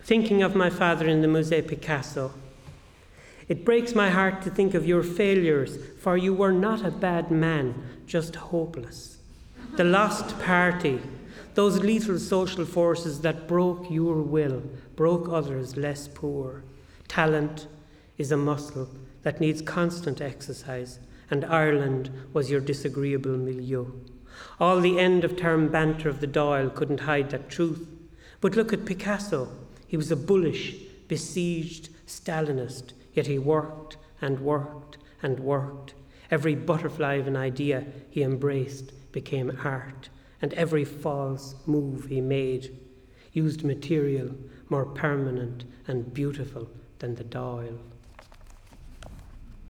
thinking of my father in the Musée Picasso. It breaks my heart to think of your failures, for you were not a bad man, just hopeless. The lost party, those lethal social forces that broke your will, broke others less poor. Talent is a muscle that needs constant exercise, and Ireland was your disagreeable milieu. All the end-of-term banter of the Dáil couldn't hide that truth. But look at Picasso. He was a bullish, besieged Stalinist, yet he worked and worked and worked. Every butterfly of an idea he embraced became art, and every false move he made used material more permanent and beautiful than the Dáil.